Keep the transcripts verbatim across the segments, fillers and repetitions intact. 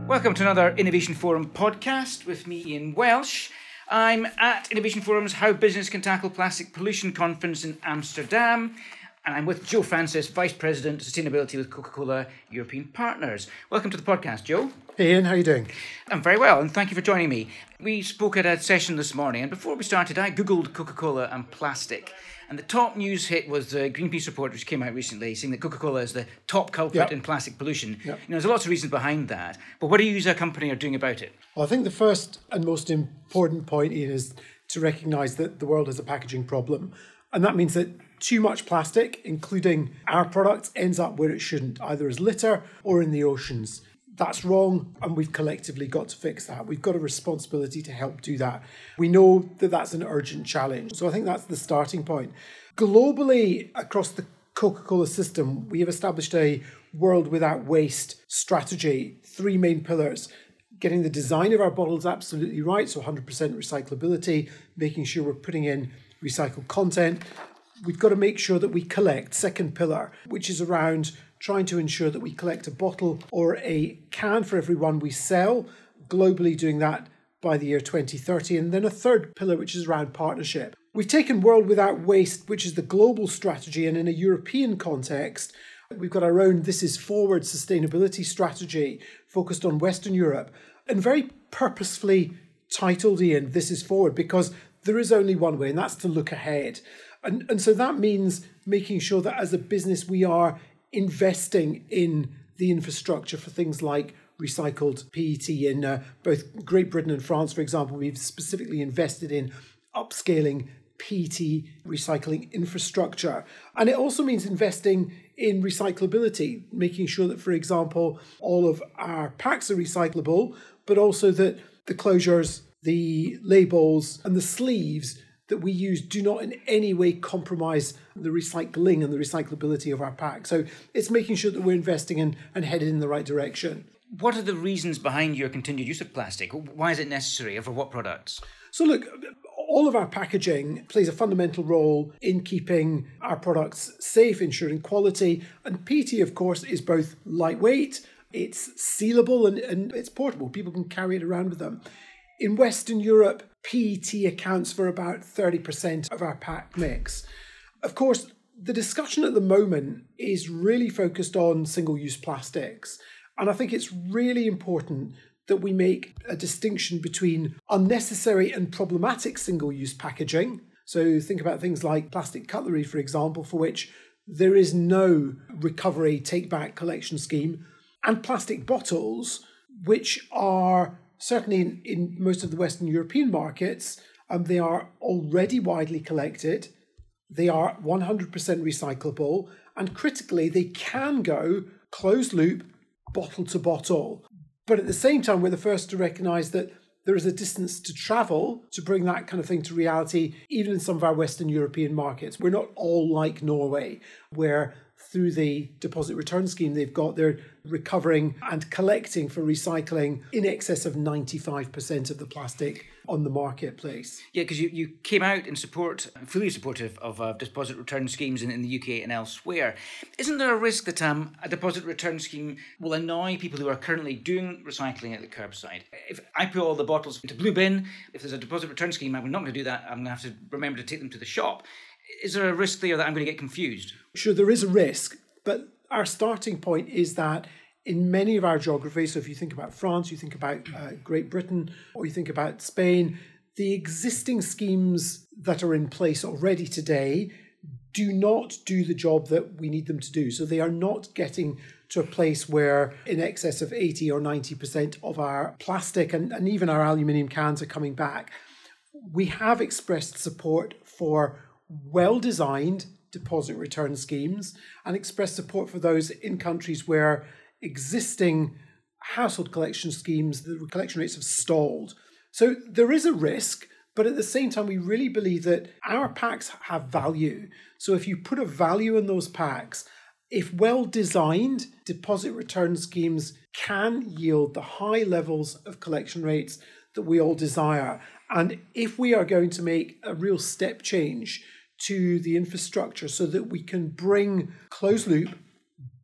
Welcome to another Innovation Forum podcast with me, Ian Welsh. I'm at Innovation Forum's How Business Can Tackle Plastic Pollution conference in Amsterdam, and I'm with Joe Francis, Vice President, Sustainability with Coca-Cola European Partners. Welcome to the podcast, Joe. Hey Ian, how are you doing? I'm very well, and thank you for joining me. We spoke at a session this morning, and before we started, I Googled Coca-Cola and plastic. And the top news hit was the Greenpeace report, which came out recently, saying that Coca-Cola is the top culprit Yep. in plastic pollution. Yep. You know, there's lots of reasons behind that. But what do you as a company are doing about it? Well, I think the first and most important point, Ian, is to recognise that the world has a packaging problem. And that means that too much plastic, including our products, ends up where it shouldn't, either as litter or in the oceans. That's wrong, and we've collectively got to fix that. We've got a responsibility to help do that. We know that that's an urgent challenge. So I think that's the starting point. Globally, across the Coca-Cola system, we have established a world without waste strategy. Three main pillars: getting the design of our bottles absolutely right, so one hundred percent recyclability, making sure we're putting in recycled content. We've got to make sure that we collect, second pillar, which is around trying to ensure that we collect a bottle or a can for every one we sell, globally doing that by the year twenty thirty. And then a third pillar, which is around partnership. We've taken World Without Waste, which is the global strategy, and in a European context, we've got our own This Is Forward sustainability strategy focused on Western Europe, and very purposefully titled, Ian, This Is Forward, because there is only one way, and that's to look ahead. And, and so that means making sure that as a business we are investing in the infrastructure for things like recycled P E T. In uh, both Great Britain and France, for example, we've specifically invested in upscaling P E T recycling infrastructure. And it also means investing in recyclability, making sure that, for example, all of our packs are recyclable, but also that the closures, the labels and the sleeves that we use do not in any way compromise the recycling and the recyclability of our pack. So it's making sure that we're investing in and headed in the right direction. What are the reasons behind your continued use of plastic? Why is it necessary, and for what products? So look, all of our packaging plays a fundamental role in keeping our products safe, ensuring quality. And P E T, of course, is both lightweight, it's sealable, and, and it's portable. People can carry it around with them. In Western Europe, P E T accounts for about thirty percent of our pack mix. Of course, the discussion at the moment is really focused on single-use plastics. And I think it's really important that we make a distinction between unnecessary and problematic single-use packaging. So think about things like plastic cutlery, for example, for which there is no recovery take-back collection scheme, and plastic bottles, which are certainly in, in most of the Western European markets, um, they are already widely collected, they are one hundred percent recyclable, and critically, they can go closed loop, bottle to bottle. But at the same time, we're the first to recognise that there is a distance to travel to bring that kind of thing to reality, even in some of our Western European markets. We're not all like Norway, where through the deposit return scheme they've got, they're recovering and collecting for recycling in excess of ninety-five percent of the plastic on the marketplace. Yeah, because you, you came out in support, fully supportive of uh, deposit return schemes in, in the U K and elsewhere. Isn't there a risk that um, a deposit return scheme will annoy people who are currently doing recycling at the curbside? If I put all the bottles into blue bin, if there's a deposit return scheme, I'm not going to do that. I'm going to have to remember to take them to the shop. Is there a risk there that I'm going to get confused? Sure, there is a risk, but our starting point is that in many of our geographies, so if you think about France, you think about uh, Great Britain, or you think about Spain, the existing schemes that are in place already today do not do the job that we need them to do. So they are not getting to a place where in excess of eighty or ninety percent of our plastic and, and even our aluminium cans are coming back. We have expressed support for well-designed deposit return schemes and expressed support for those in countries where existing household collection schemes, the collection rates have stalled. So there is a risk, but at the same time, we really believe that our packs have value. So if you put a value in those packs, if well-designed, deposit return schemes can yield the high levels of collection rates that we all desire. And if we are going to make a real step change to the infrastructure so that we can bring closed loop,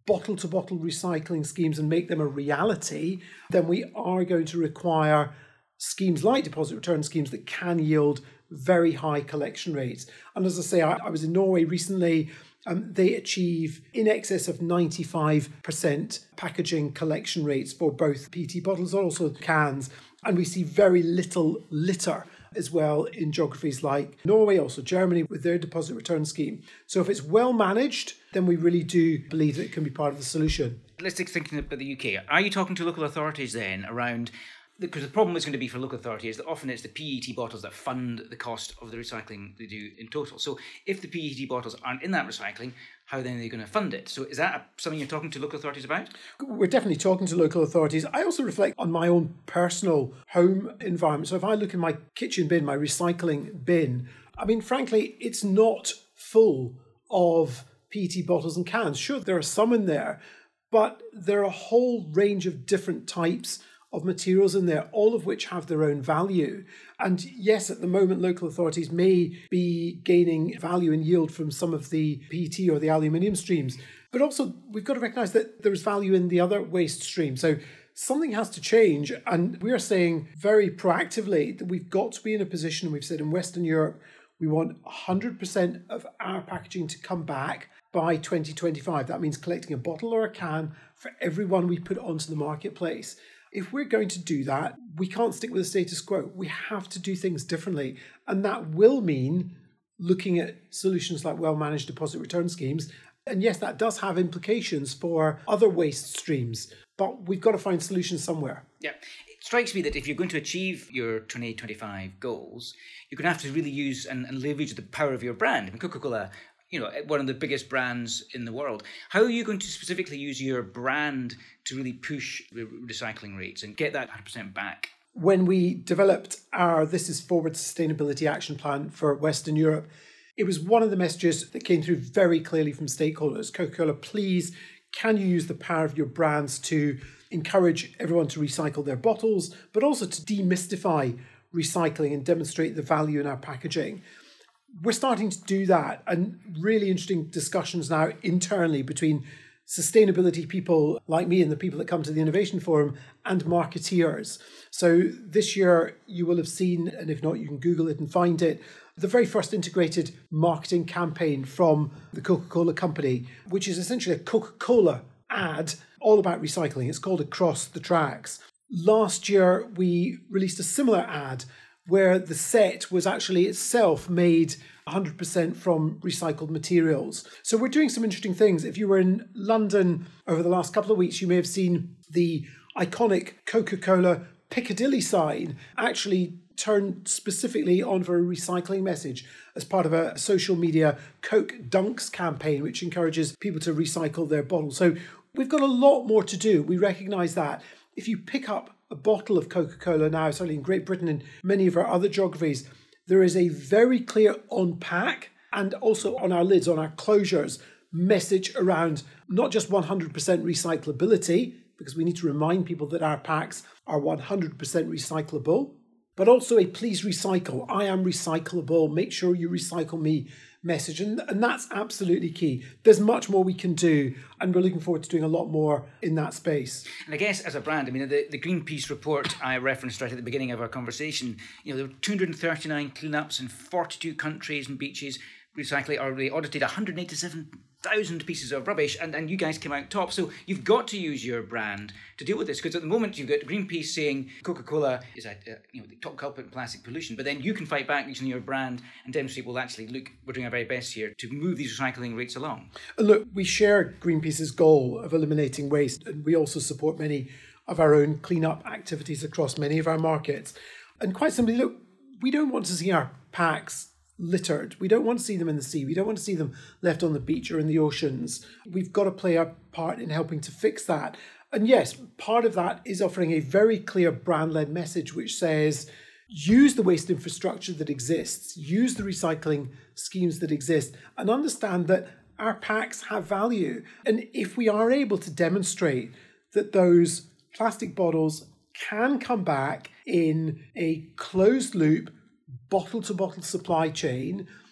bottle-to-bottle recycling schemes and make them a reality, then we are going to require schemes like deposit return schemes that can yield very high collection rates. And as I say, I, I was in Norway recently. Um, they achieve in excess of ninety-five percent packaging collection rates for both P E T bottles and also cans. And we see very little litter as well in geographies like Norway, also Germany with their deposit return scheme. So if it's well managed, then we really do believe that it can be part of the solution. Let's take thinking about the U K. Are you talking to local authorities then around, because the problem is going to be for local authorities is that often it's the P E T bottles that fund the cost of the recycling they do in total. So if the P E T bottles aren't in that recycling, how then are they going to fund it? So is that something you're talking to local authorities about? We're definitely talking to local authorities. I also reflect on my own personal home environment. So if I look in my kitchen bin, my recycling bin, I mean, frankly, it's not full of P E T bottles and cans. Sure, there are some in there, but there are a whole range of different types of materials in there, all of which have their own value. And yes, at the moment, local authorities may be gaining value and yield from some of the P E T or the aluminium streams, but also we've got to recognise that there's value in the other waste stream. So something has to change. And we are saying very proactively that we've got to be in a position, we've said in Western Europe, we want one hundred percent of our packaging to come back by twenty twenty-five. That means collecting a bottle or a can for every one we put onto the marketplace. If we're going to do that, we can't stick with the status quo. We have to do things differently. And that will mean looking at solutions like well-managed deposit return schemes. And yes, that does have implications for other waste streams, but we've got to find solutions somewhere. Yeah. It strikes me that if you're going to achieve your twenty twenty-five goals, you're going to have to really use and, and leverage the power of your brand. I mean, Coca-Cola, you know, one of the biggest brands in the world. How are you going to specifically use your brand to really push the recycling rates and get that one hundred percent back? When we developed our This is Forward Sustainability Action Plan for Western Europe, it was one of the messages that came through very clearly from stakeholders. Coca-Cola, please, can you use the power of your brands to encourage everyone to recycle their bottles, but also to demystify recycling and demonstrate the value in our packaging? We're starting to do that, and really interesting discussions now internally between sustainability people like me and the people that come to the Innovation Forum and marketeers. So this year you will have seen, and if not, you can Google it and find it, the very first integrated marketing campaign from the Coca-Cola company, which is essentially a Coca-Cola ad all about recycling. It's called Across the Tracks. Last year we released a similar ad where the set was actually itself made one hundred percent from recycled materials. So we're doing some interesting things. If you were in London over the last couple of weeks, you may have seen the iconic Coca-Cola Piccadilly sign actually turned specifically on for a recycling message as part of a social media Coke Dunks campaign, which encourages people to recycle their bottles. So we've got a lot more to do. We recognise that. If you pick up a bottle of Coca-Cola now, certainly in Great Britain and many of our other geographies, there is a very clear on pack and also on our lids, on our closures, message around not just one hundred percent recyclability, because we need to remind people that our packs are one hundred percent recyclable, but also a please recycle, I am recyclable, make sure you recycle me message. And, and that's absolutely key. There's much more we can do, and we're looking forward to doing a lot more in that space. And I guess as a brand, I mean, the, the Greenpeace report I referenced right at the beginning of our conversation, you know, there were two hundred thirty-nine cleanups in forty-two countries and beaches, recycling, or they audited one hundred eighty-seven thousand pieces of rubbish, and, and you guys came out top. So you've got to use your brand to deal with this, because at the moment you've got Greenpeace saying Coca-Cola is a, uh, you know, the top culprit in plastic pollution, but then you can fight back using your brand and demonstrate, well, actually, look, we're doing our very best here to move these recycling rates along. And look, we share Greenpeace's goal of eliminating waste, and we also support many of our own cleanup activities across many of our markets. And quite simply, look, we don't want to see our packs littered. We don't want to see them in the sea. We don't want to see them left on the beach or in the oceans. We've got to play our part in helping to fix that. And yes, part of that is offering a very clear brand-led message which says, use the waste infrastructure that exists, use the recycling schemes that exist, and understand that our packs have value. And if we are able to demonstrate that those plastic bottles can come back in a closed loop, bottle-to-bottle supply chain,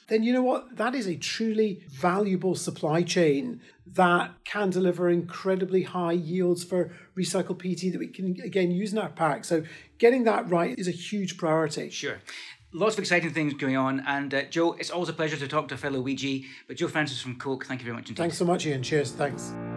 then you know what? That is a truly valuable supply chain that can deliver incredibly high yields for recycled P E T that we can, again, use in our pack. So getting that right is a huge priority. Sure. Lots of exciting things going on. And uh, Joe, it's always a pleasure to talk to a fellow Ouija. But Joe Francis from Coke, thank you very much indeed. Thanks so much, Ian. Cheers. Thanks.